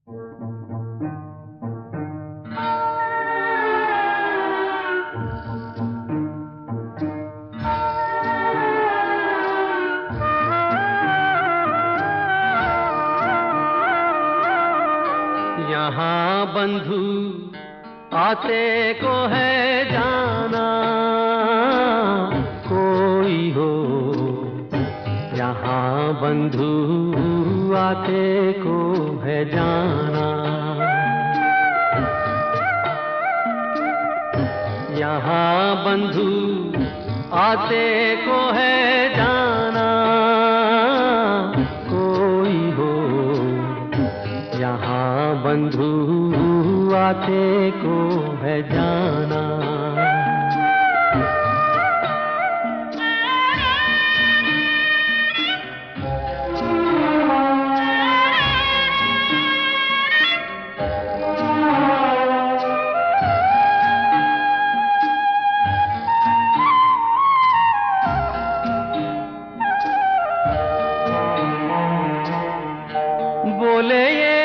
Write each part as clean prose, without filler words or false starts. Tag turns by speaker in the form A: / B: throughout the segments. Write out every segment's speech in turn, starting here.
A: यहाँ बंधु आते को है जाना, कोई हो यहाँ बंधु आते को है जाना। यहाँ बंधु आते को है जाना, कोई हो यहाँ बंधु आते को है जाना। बोले ये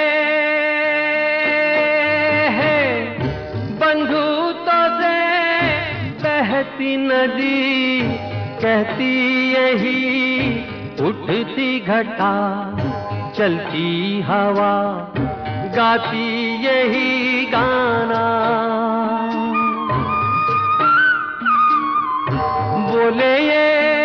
A: है बंधुता से बहती नदी, कहती यही उठती घटा, चलती हवा गाती यही गाना। बोले ये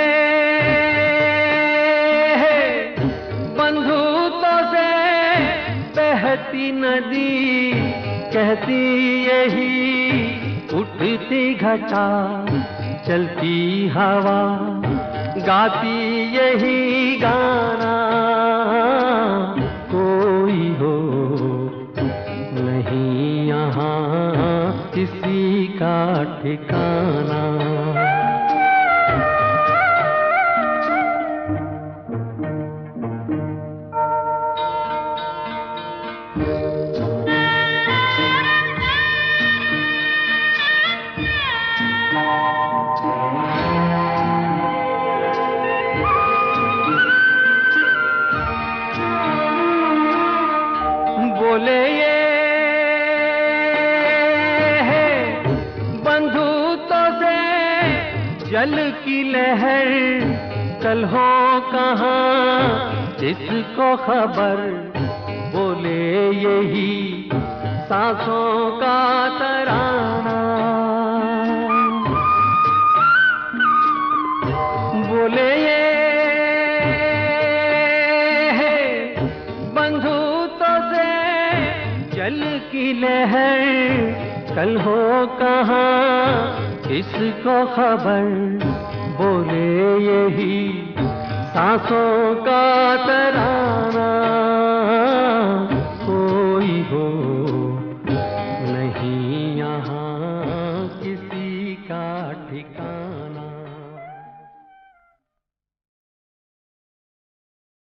A: बहती नदी, कहती यही उठती घटा, चलती हवा गाती यही गाना। कोई हो नहीं यहाँ किसी का ठिकाना। बोले ये है बंधुता से जल की लहर, कल हो कहाँ इसको खबर। बोले यही सांसों का तराना। बोले ये जल की लहर, कल हो कहाँ इसको खबर। बोले यही सांसों का तराना।